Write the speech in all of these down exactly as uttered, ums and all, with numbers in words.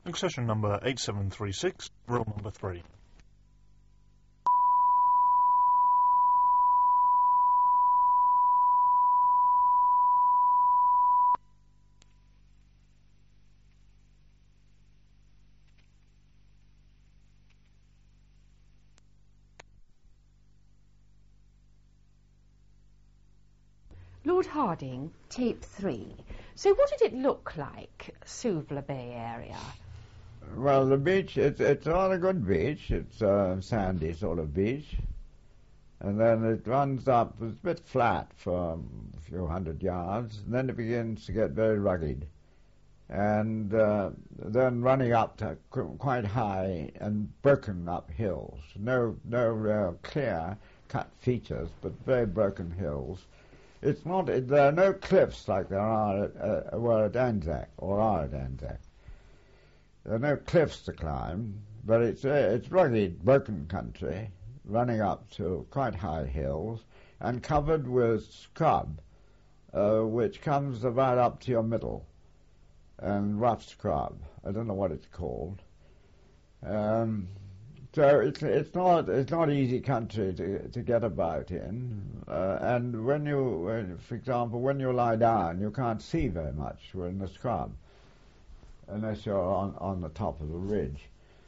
Accession number eight seven three six, rule number three. Lord Harding, tape three. So what did it look like, Suvla Bay area? Well, the beach, it's, it's not a good beach. It's a sandy sort of beach. And then it runs up, it's a bit flat for a few hundred yards, and then it begins to get very rugged. And uh, then running up to qu- quite high and broken up hills. No, no real clear cut features, but very broken hills. It's not, it, there are no cliffs like there are at, uh, were at Anzac, or are at Anzac. There are no cliffs to climb, but it's, uh, it's rugged, broken country, running up to quite high hills, and covered with scrub, uh, which comes about up to your middle, and rough scrub. I don't know what it's called. Um, So it's it's not it's not easy country to to get about in, uh, and when you, when, for example, when you lie down, you can't see very much. We're in the scrub, unless you're on on the top of the ridge.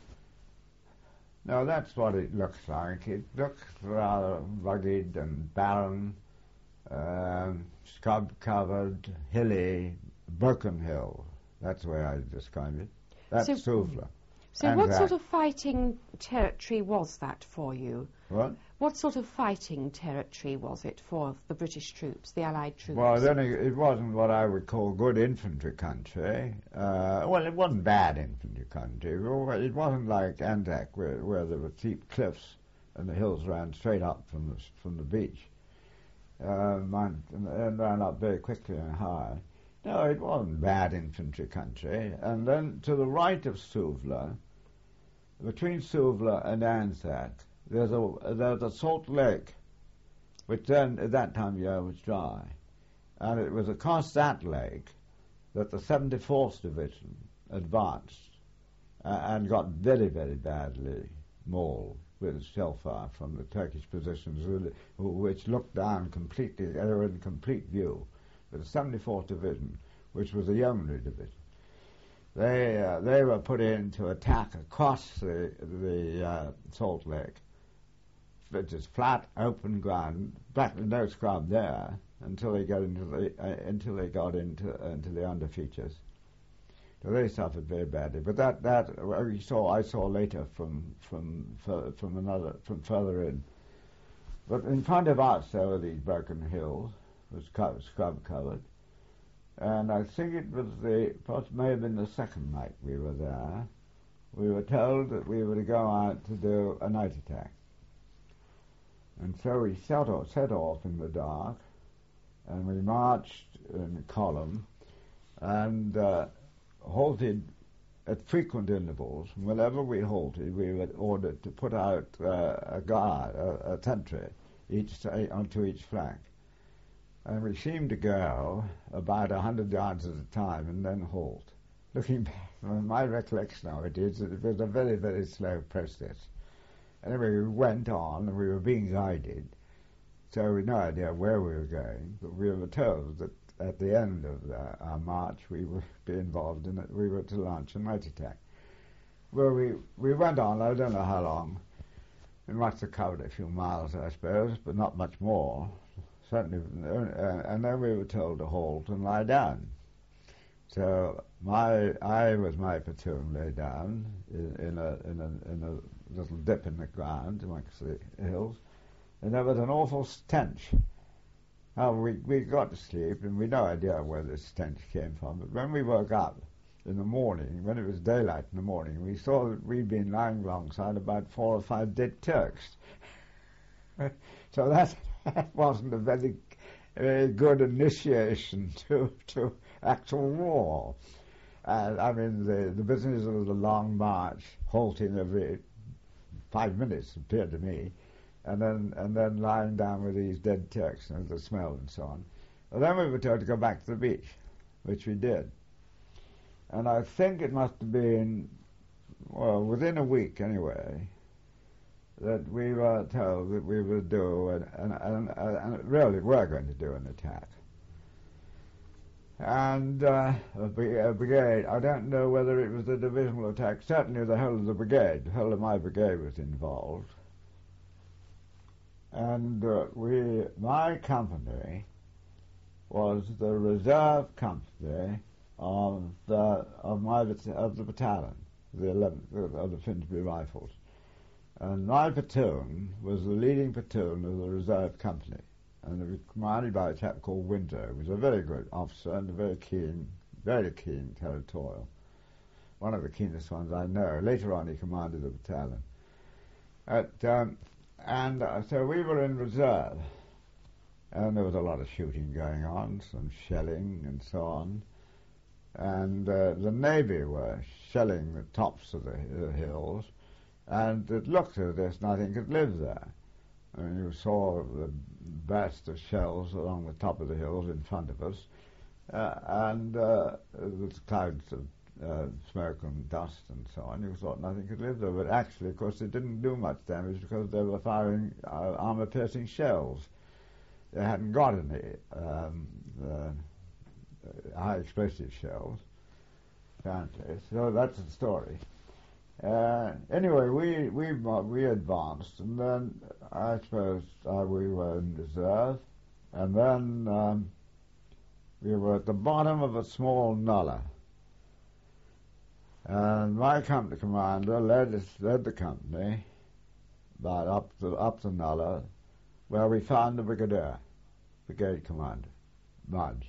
Now that's what it looks like. It looks rather rugged and barren, um, scrub covered, hilly, broken hill. That's the way I describe it. That's So- Suvla. So And what that. sort of fighting territory was that for you? What? What sort of fighting territory was it for the British troops, the Allied troops? Well, then it, it wasn't what I would call good infantry country. Uh, well, it wasn't bad infantry country. It wasn't like Anzac, where, where there were steep cliffs and the hills ran straight up from the, from the beach, uh, and, and ran up very quickly and high. No, it wasn't bad infantry country. And then to the right of Suvla, between Suvla and Anzac, there's a there's a salt lake, which then at that time of year was dry, and it was across that lake that the seventy-fourth Division advanced uh, and got very very badly mauled with shellfire from the Turkish positions, which looked down completely, they were in complete view. The seventy-fourth Division, which was a yeomanry division, they uh, they were put in to attack across the the uh, Salt Lake, which is flat, open ground, practically no scrub there until they got into the uh, until they got into uh, into the under features. So they suffered very badly. But that that we saw I saw later from from from another from further in. But in front of us there were these broken hills, was co- scrub covered, and I think it was the, perhaps may have been the second night we were there, we were told that we were to go out to do a night attack. And so we set off, set off in the dark, and we marched in column, and uh, halted at frequent intervals. Whenever we halted, we were ordered to put out uh, a guard, a, a sentry, each onto each flank. And we seemed to go about a hundred yards at a time and then halt. Looking back, my recollection of it is that it was a very, very slow process. Anyway, we went on and we were being guided, so we had no idea where we were going, but we were told that at the end of the, our march we would be involved in it. We were to launch a night attack. Well, we, we went on, I don't know how long. We must have covered a few miles, I suppose, but not much more. Certainly, uh, and then we were told to halt and lie down. So my, I was my platoon lay down in, in a in a in a little dip in the ground amongst the hills, and there was an awful stench. Now we we got to sleep, and we had no idea where this stench came from. But when we woke up in the morning, when it was daylight in the morning, we saw that we'd been lying alongside about four or five dead Turks. So that. That wasn't a very, very good initiation to to actual war. Uh, I mean, the, the business of the long march, halting every five minutes, appeared to me, and then and then lying down with these dead Turks and the smell and so on. And then we were told to go back to the beach, which we did. And I think it must have been, well, within a week anyway, that we were told that we would do, and, and, and, and really were going to do an attack. And uh, a, a brigade, I don't know whether it was a divisional attack, certainly the whole of the brigade, the whole of my brigade was involved. And uh, we, my company was the reserve company of the, of my, of the battalion, the eleventh, of the Finsbury Rifles. And my platoon was the leading platoon of the reserve company. And it was commanded by a chap called Winter, who was a very good officer and a very keen, very keen territorial. One of the keenest ones I know. Later on he commanded the battalion. At, um, and uh, so we were in reserve. And there was a lot of shooting going on, some shelling and so on. And uh, the Navy were shelling the tops of the, the hills. And it looked as if nothing could live there. I mean, you saw the burst of shells along the top of the hills in front of us, uh, and uh, with clouds of uh, smoke and dust and so on. You thought nothing could live there, but actually, of course, it didn't do much damage because they were firing uh, armor-piercing shells. They hadn't got any um, uh, high-explosive shells, apparently. So that's the story. Uh, anyway, we we we advanced, and then I suppose uh, we were in reserve, and then um, we were at the bottom of a small nullah, and my company commander led us, led the company about up the up the nullah, where we found the brigadier, brigade commander, Mudge.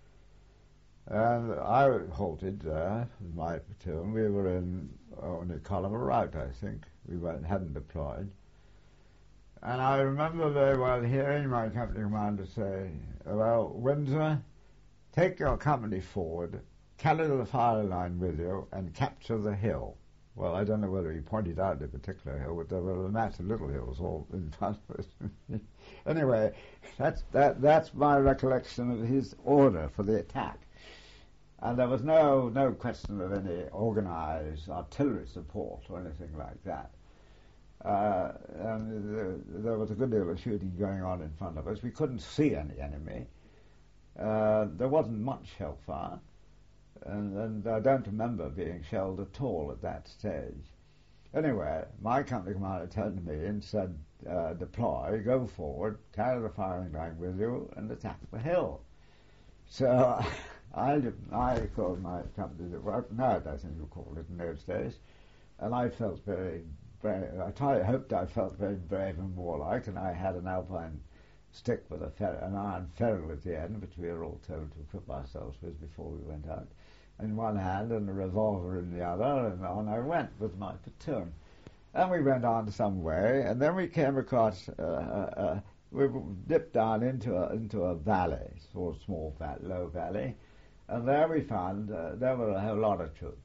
And I halted there with my platoon. We were in only a column of route, I think. We weren't, hadn't deployed. And I remember very well hearing my company commander say, well, Windsor, take your company forward, carry the firing line with you, and capture the hill. Well, I don't know whether he pointed out a particular hill, but there were a mass of little hills all in front of us. Anyway, that's, that, that's my recollection of his order for the attack. And there was no no question of any organised artillery support or anything like that. Uh, and the, there was a good deal of shooting going on in front of us. We couldn't see any enemy. Uh, there wasn't much hellfire, and, and I don't remember being shelled at all at that stage. Anyway, my company commander turned to me and said, uh, deploy, go forward, carry the firing line with you, and attack the hill. So I, I called my company, well, NERD, I think you called it in those days, and I felt very brave. I tried, hoped I felt very brave and warlike, and I had an alpine stick with a fer- an iron ferrule at the end, which we were all told to equip ourselves with before we went out, in one hand and a revolver in the other, and on I went with my platoon. And we went on some way, and then we came across, uh, uh, uh, we dipped down into a, into a valley, sort of small, va- low valley, and there we found uh, there were a whole lot of troops,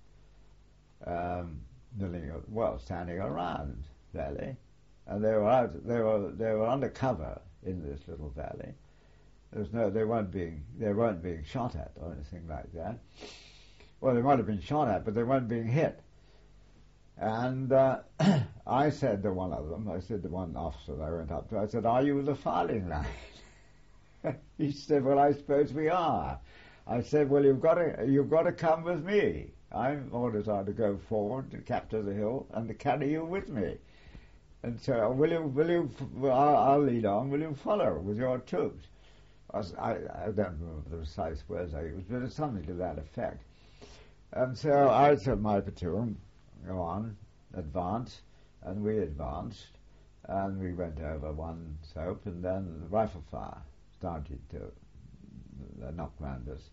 um, milling, well, standing around valley, and they were out, they were they were under cover in this little valley. There was no, they weren't being they weren't being shot at or anything like that. Well, they might have been shot at, but they weren't being hit. And uh, I said to one of them, I said to one officer that I went up to, I said, "Are you the firing line?" He said, "Well, I suppose we are." I said, "Well, you've got to you've got to come with me. I'm orders are to go forward to capture the hill and to carry you with me. And so, will you will you? I'll, I'll lead on. Will you follow with your troops?" I, I, I don't remember the precise words I used, but it's something to that effect. And so I said, my platoon, go on, advance, and we advanced, and we went over one slope, and then the rifle fire started to uh, knock round us.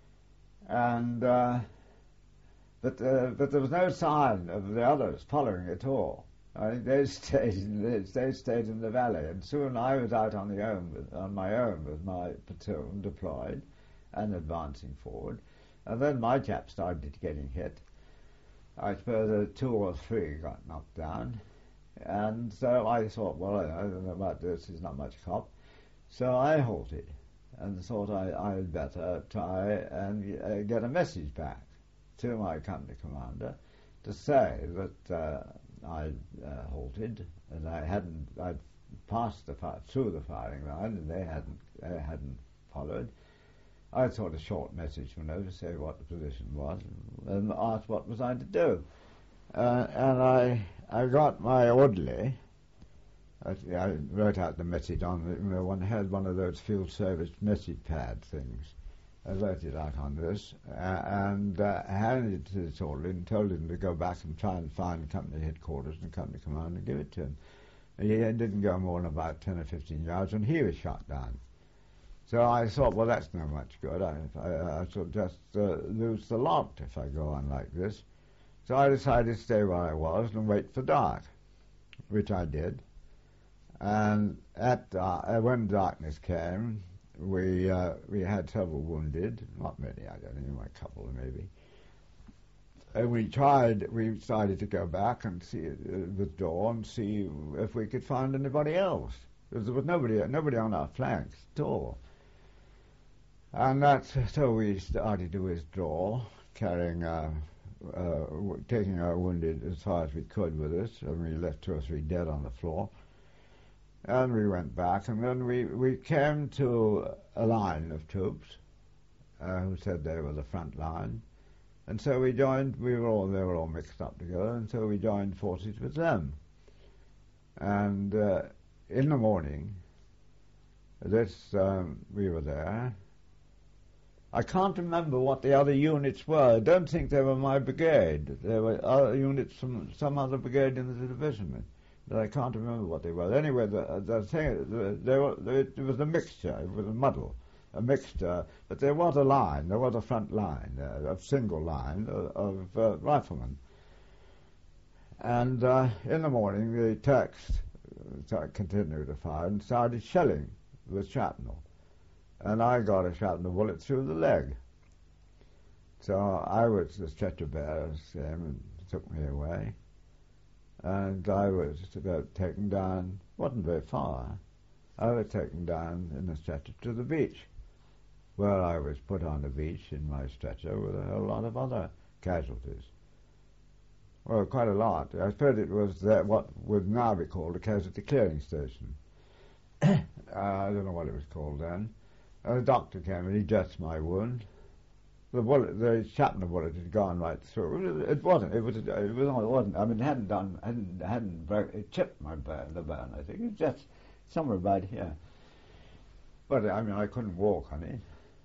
And uh, but uh, but there was no sign of the others following at all. I think they stayed in the, they stayed in the valley, and soon I was out on the own with, on my own with my platoon deployed and advancing forward, and then my chaps started getting hit. I suppose uh, two or three got knocked down, and so I thought, well, I don't know about this. There's not much cop, so I halted and thought I I'd better try and uh, get a message back to my company commander to say that uh, I'd uh, halted and I hadn't, I'd passed the fire, through the firing line, and they hadn't, they hadn't followed. I thought a short message went over to say what the position was and asked what was I to do. Uh, and I I got my orderly. I, I wrote out the message on the, you know, one had one of those field service message pad things. I wrote it out on this uh, and uh, handed it to this orderly and told him to go back and try and find company headquarters and company command and give it to him. And he didn't go more than about ten or fifteen yards and he was shot down. So I thought, well, that's no much good. I, I, I shall just uh, lose the lot if I go on like this. So I decided to stay where I was and wait for dark, which I did. And at uh, when darkness came, we uh, we had several wounded, not many, I don't know, a couple maybe. And we tried, we decided to go back and see uh, the door and see if we could find anybody else. Because there was nobody, nobody on our flanks at all. And that's, so we started to withdraw, carrying, uh, uh, taking our wounded as far as we could with us, and we left two or three dead on the floor. And we went back, and then we, we came to a line of troops uh, who said they were the front line. And so we joined, we were all, they were all mixed up together, and so we joined forces with them. And uh, in the morning, this, um, we were there. I can't remember what the other units were. I don't think they were my brigade. There were other units from some other brigade in the division, but I can't remember what they were. Anyway, the, the thing, the, they were, it was a mixture. It was a muddle, a mixture. But there was a line. There was a front line, uh, a single line of, of uh, riflemen. And uh, in the morning, the Turks uh, continued to fire and started shelling with shrapnel. And I got a shrapnel bullet through the leg. So I was the stretcher bearer, came and took me away. And I was about taken down, wasn't very far, I was taken down in the stretcher to the beach, where I was put on the beach in my stretcher with a whole lot of other casualties. Well, quite a lot. I suppose it was that what would now be called a casualty clearing station. uh, I don't know what it was called then. And the doctor came and he dressed my wound. The bullet, the shrapnel bullet had gone right through. It wasn't. It was. It was. It wasn't. I mean, it hadn't done. Hadn't. Hadn't broke. It chipped my bone. The bone. I think it was just somewhere about here. But I mean, I couldn't walk on it.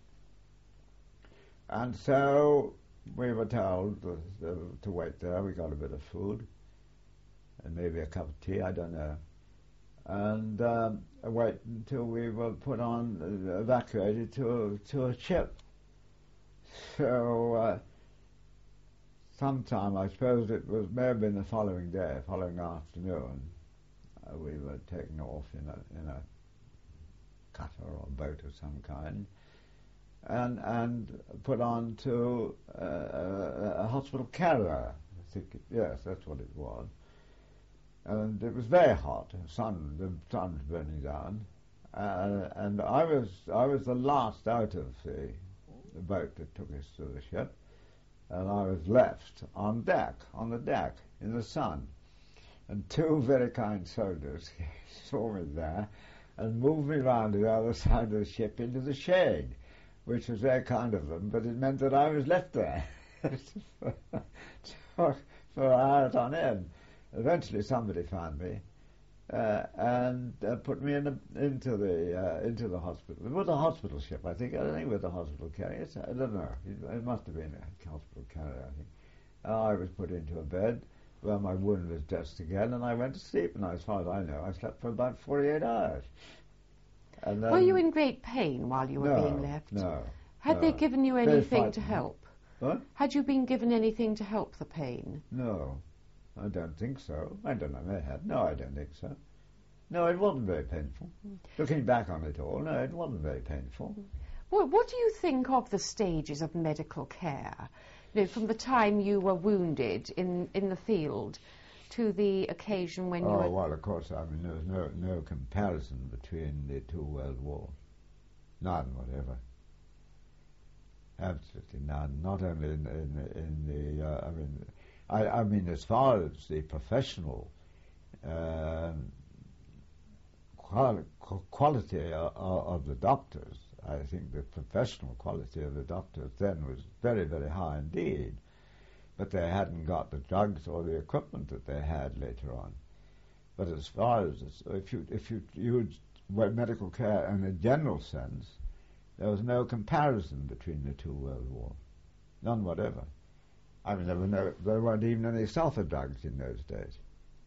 And so we were told to, to, to wait there. We got a bit of food and maybe a cup of tea. I don't know. And um, wait until we were put on, uh, evacuated to a, to a ship. So uh, sometime, I suppose it was may have been the following day, following afternoon, uh, we were taken off in a in a cutter or boat of some kind, and and put on to uh, a, a hospital carrier. I think it, yes, that's what it was. And it was very hot. The sun, the sun was burning down, uh, and I was I was the last out of the, the boat that took us to the ship, and I was left on deck, on the deck in the sun, and two very kind soldiers saw me there, and moved me round to the other side of the ship into the shade, which was very kind of them, but it meant that I was left there for, for hours on end. Eventually, somebody found me uh, and uh, put me in the, into the uh, into the hospital. It was a hospital ship, I think. I don't think it was a hospital carrier. I don't know. It, it must have been a hospital carrier, I think. Uh, I was put into a bed where my wound was dressed again, and I went to sleep. And as far as I know, I slept for about forty-eight hours. And then, were you in great pain while you were no, being left? No. Had no. they given you Very anything to frightened. help? What? Had you been given anything to help the pain? No. I don't think so. I don't know, they had. No, I don't think so. No, it wasn't very painful. Mm. Looking back on it all, no, it wasn't very painful. Well, what do you think of the stages of medical care? You know, from the time you were wounded in, in the field to the occasion when oh, you were... Oh, well, of course, I mean, there's no, no comparison between the two world wars. None whatever. Absolutely none. Not only in, in, in the, uh, I mean, I, I mean, as far as the professional uh, quali- quality of, of the doctors, I think the professional quality of the doctors then was very, very high indeed. But they hadn't got the drugs or the equipment that they had later on. But as far as, if you if you used medical care in a general sense, there was no comparison between the two world wars. None whatever. I mean, there were no, there weren't even any sulfur drugs in those days.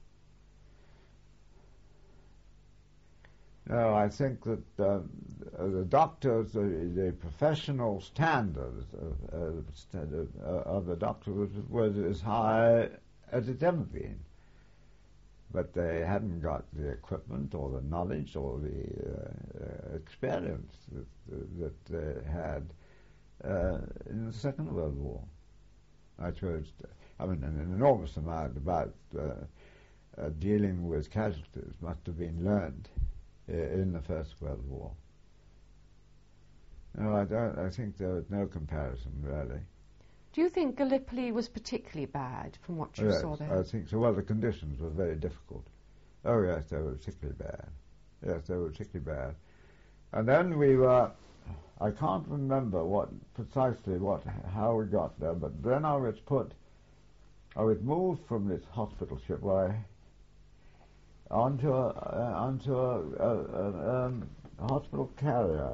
No, I think that uh, the doctors, the, the professional standards of, uh, of the doctor was, was as high as it's ever been. But they hadn't got the equipment or the knowledge or the uh, uh, experience that, that they had uh, in the Second World War. I suppose, I mean, an enormous amount about uh, uh, dealing with casualties must have been learned in the First World War. No, I don't. I think there was no comparison, really. Do you think Gallipoli was particularly bad from what you yes, saw there? I think so. Well, the conditions were very difficult. Oh, yes, they were particularly bad. Yes, they were particularly bad. And then we were, I can't remember what precisely what how we got there, but then I was put, I was moved from this hospital ship where I onto a, uh, onto a, a, a, um, a hospital carrier,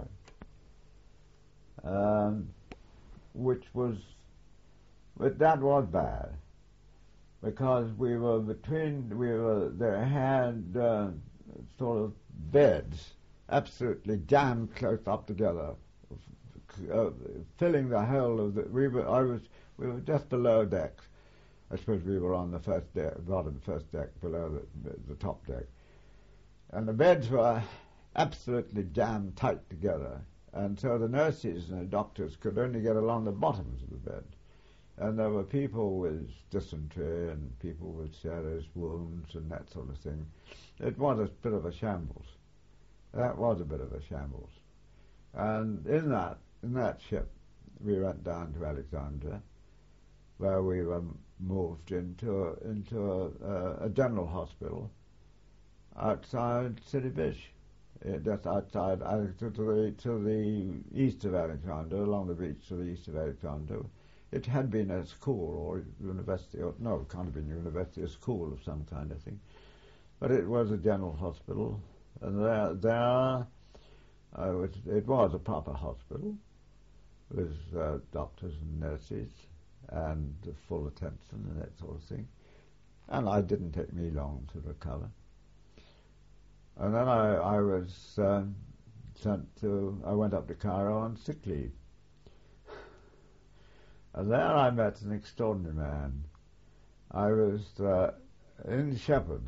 um, which was, but that was bad, because we were between, we were, they had uh, sort of beds absolutely jammed close up together, uh, filling the whole of the, we were, I was, we were just below decks. I suppose we were on the first deck, bottom first deck, below the, the top deck. And the beds were absolutely jammed tight together. And so the nurses and the doctors could only get along the bottoms of the bed. And there were people with dysentery and people with serious wounds and that sort of thing. It was a bit of a shambles. That was a bit of a shambles. And in that, in that ship, we went down to Alexandria, where we were moved into a, into a, a general hospital outside City Beach, uh, just outside uh, to, to the to the east of Alexandria, along the beach to the east of Alexandria. It had been a school or university, or no, it can't have been university, a school of some kind, I think. But it was a general hospital, and there there uh, was, it was a proper hospital with uh, doctors and nurses and full attention and that sort of thing. And it didn't take me long to recover. And then I, I was um, sent to, I went up to Cairo on sick leave. And there I met an extraordinary man. I was uh, in Shepherd's.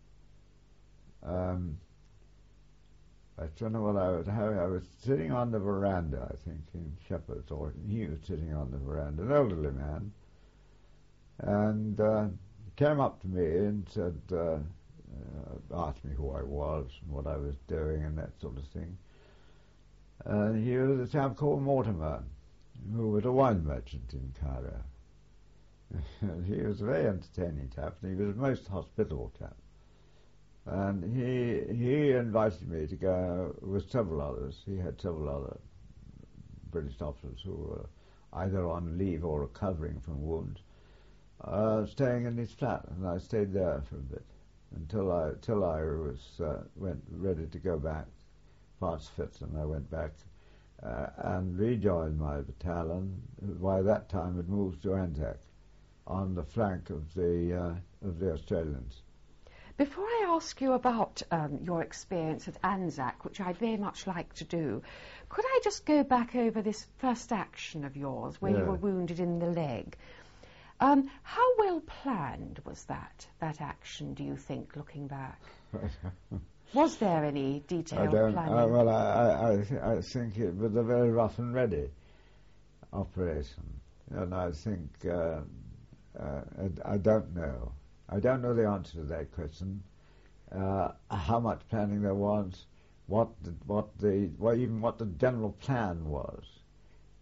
Um, I don't know what I was having. I was sitting on the veranda, I think, in Shepherd's, or he was sitting on the veranda, an elderly man. And uh, he came up to me and said, uh, uh, asked me who I was and what I was doing and that sort of thing. And he was a chap called Mortimer, who was a wine merchant in Cairo. And he was a very entertaining chap, and he was a most hospitable chap. And he he invited me to go with several others. He had several other British officers who were either on leave or recovering from wounds, uh, staying in his flat, and I stayed there for a bit until I till I was uh, went ready to go back, parts fit, and I went back uh, and rejoined my battalion. By that time, had moved to Anzac, on the flank of the uh, of the Australians. Before I ask you about um, your experience at Anzac, which I'd very much like to do, could I just go back over this first action of yours, where yeah. you were wounded in the leg? Um, how well planned was that, that action, do you think, looking back? Was there any detailed I don't, planning? Uh, well, I, I, th- I think it was a very rough and ready operation. And I think, uh, uh, I, I don't know. I don't know the answer to that question. Uh, how much planning there was, what the, what the, well, even what the general plan was.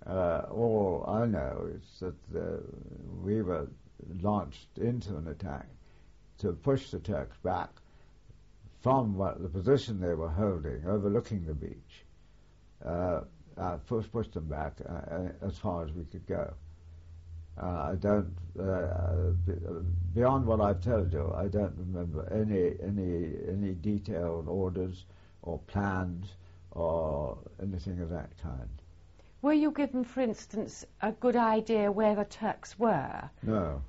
Uh, all I know is that uh, we were launched into an attack to push the Turks back from what, the position they were holding, overlooking the beach. Uh, uh, push, push them back uh, as far as we could go. Uh, I don't, uh, beyond what I've told you, I don't remember any any any detailed orders or plans or anything of that kind. Were you given, for instance, a good idea where the Turks were? No.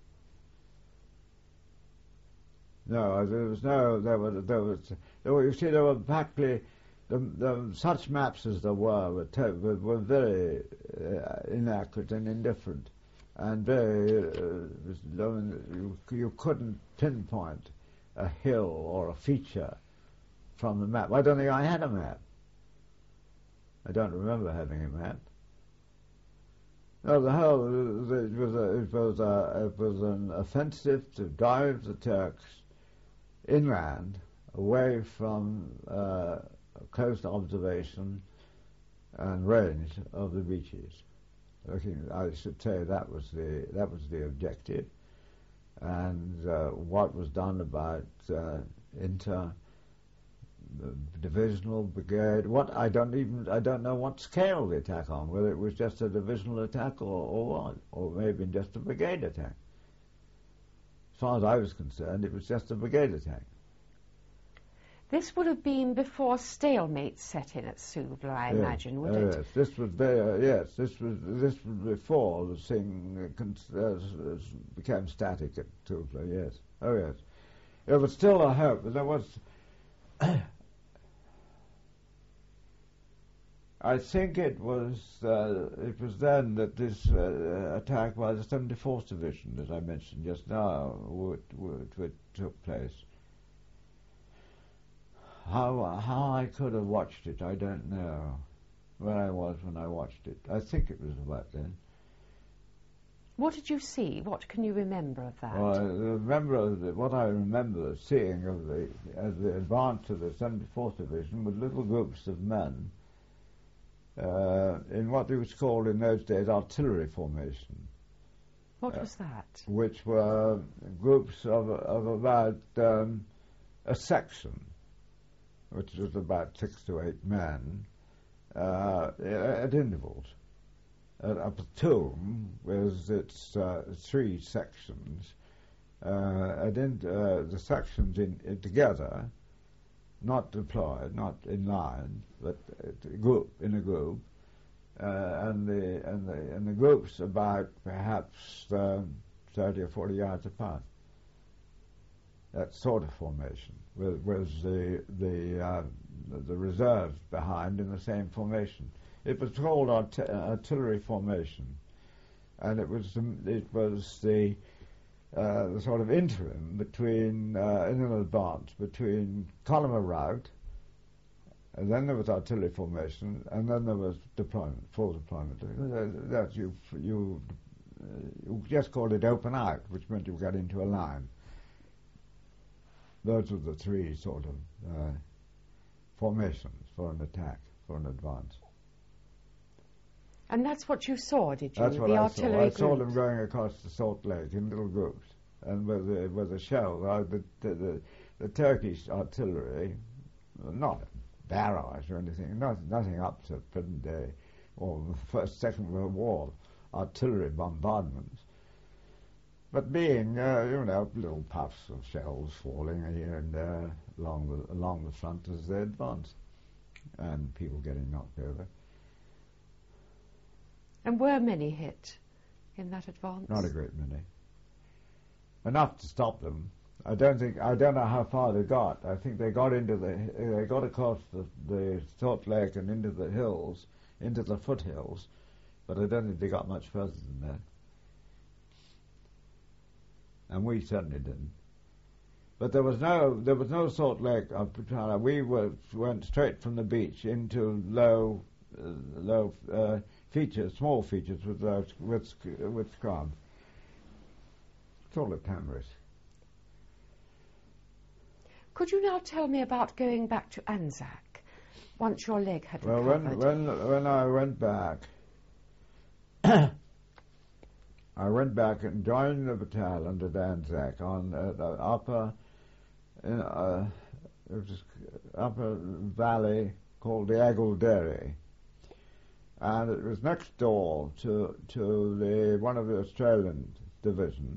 No, there was no, there was, there was, there were, you see, there were practically, the, the, such maps as there were were, te- were, were very uh, inaccurate and indifferent, and very, uh, you, you couldn't pinpoint a hill or a feature from the map. I don't think I had a map. I don't remember having a map. No, the whole, it was, a, it, was a, it was an offensive to drive the Turks inland, away from uh, close observation and range of the beaches. Looking, I should say that was the that was the objective, and uh, what was done about uh, inter divisional brigade. What I don't even I don't know what scale the attack on. Whether it was just a divisional attack or or what, or maybe just a brigade attack. As far as I was concerned, it was just a brigade attack. This would have been before stalemate set in at Suvla, I yes. imagine, would uh, it? Yes, this was there. Yes, this was this was before the thing uh, cons- uh, s- became static at Suvla. Yes, oh yes, it was still a hope. There was. I think it was uh, it was then that this uh, attack by the seventy-fourth Division, as I mentioned just now, would, would, would took place. How how I could have watched it, I don't know. Where I was when I watched it, I think it was about then. What did you see? What can you remember of that? Well, I remember of the, what I remember seeing of the as the advance of the seventy-fourth Division with little groups of men. Uh, in what was called in those days artillery formation. What uh, was that? Which were groups of, of about um, a section, which was about six to eight men, uh, at intervals. A, a platoon with its uh, three sections, uh, at in, uh, the sections in, in together, not deployed, not in line, but a group in a group, uh, and the and the and the groups about perhaps um, thirty or forty yards apart. That sort of formation was, was the the uh, the reserves behind in the same formation. It was called art- artillery formation, and it was it was the Uh, the sort of interim between, uh, in an advance, between column of rout, and then there was artillery formation, and then there was deployment, full deployment. Uh, that you you uh, you just called it open out, which meant you got into a line. Those were the three sort of uh, formations for an attack, for an advance. And that's what you saw, did you? That's what the I artillery saw. I saw groups? them going across the Salt Lake in little groups, and with the, with the shell, uh, the, the, the, the Turkish artillery, not barrage or anything, not, nothing up to present day, or the First, Second World War artillery bombardments, but being, uh, you know, little puffs of shells falling here and there along the, along the front as they advanced, and people getting knocked over. And were many hit in that advance? Not a great many. Enough to stop them. I don't think. I don't know how far they got. I think they got into the. They got across the, the Salt Lake and into the hills, into the foothills, but I don't think they got much further than that. And we certainly didn't. But there was no. There was no Salt Lake of Putana. We were went straight from the beach into low, uh, low. Uh, features, small features with uh, with with scrub. It's all at Tamris. Could you now tell me about going back to Anzac once your leg had Well, recovered? when when when I went back, I went back and joined the battalion at Anzac on uh, the upper, in, uh, it was upper valley called the Aguldere, and it was next door to to the one of the Australian divisions.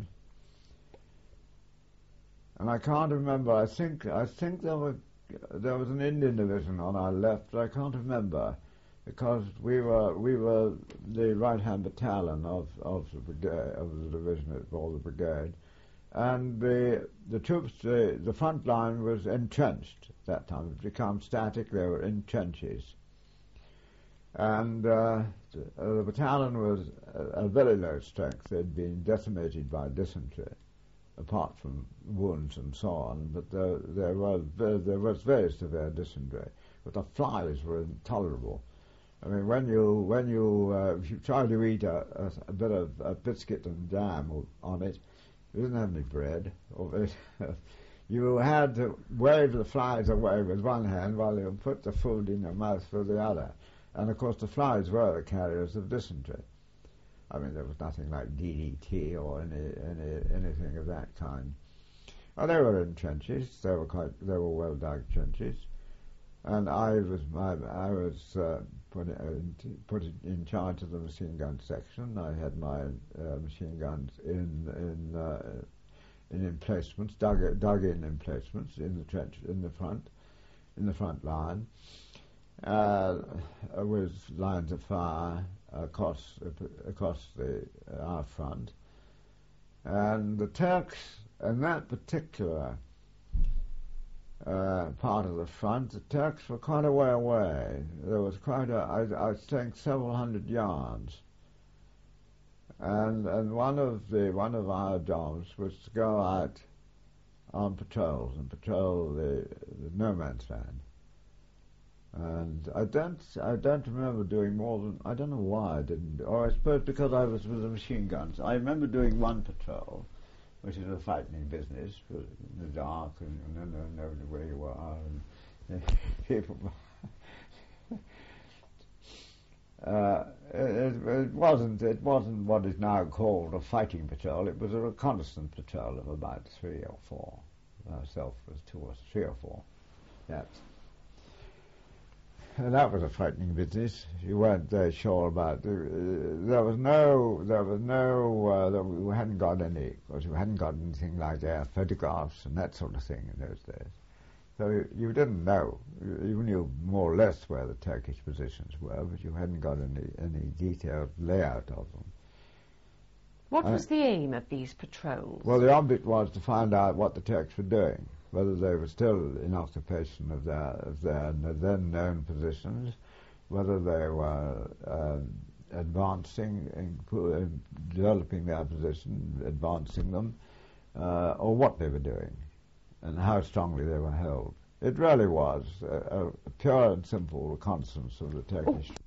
And I can't remember. I think I think there were there was an Indian division on our left. But I can't remember, because we were we were the right-hand battalion of of the brigade, of the division or the brigade, and the the troops the the front line was entrenched at that time. It had become static. They were in trenches, and uh, the, uh, the battalion was a, a very low strength. They'd been decimated by dysentery, apart from wounds and so on, but there, there was very, there was very severe dysentery. But the flies were intolerable. I mean, when you when you uh, if you try to eat a, a, a bit of a biscuit and jam on it, you didn't have any bread. Or it, you had to wave the flies away with one hand while you put the food in your mouth with the other. And of course, the flies were the carriers of dysentery. I mean, there was nothing like D D T or any, any anything of that kind. Well, they were in trenches. They were quite. They were well dug trenches, and I was my, I was uh, put in, put in charge of the machine gun section. I had my uh, machine guns in in uh, in emplacements, dug dug in emplacements in the trench in the front, in the front line, uh, with lines of fire across across the uh, our front, and the Turks in that particular uh, part of the front, the Turks were quite a way away. There was quite a, I, I think, several hundred yards, and and one of the one of our jobs was to go out on patrols and patrol the, the no man's land. And I don't, I don't remember doing more than, I don't know why I didn't, or I suppose because I was with the machine guns. I remember doing one patrol, which is a frightening business, in the dark, and you don't know where you are, and people. uh, it, it wasn't, it wasn't what is now called a fighting patrol. It was a reconnaissance patrol of about three or four. Myself was two or three or four. That's. And that was a frightening business. You weren't very sure about. Uh, there was no, there was no. Uh, there, we hadn't got any, because we hadn't got anything like air photographs and that sort of thing in those days. So you, you didn't know. You, you knew more or less where the Turkish positions were, but you hadn't got any any detailed layout of them. What uh, was the aim of these patrols? Well, the object was to find out what the Turks were doing, whether they were still in occupation of their, of their then known positions, whether they were um, advancing, in, developing their position, advancing them, uh, or what they were doing, and how strongly they were held. It really was a, a pure and simple reconnaissance of the Turkish. Oh.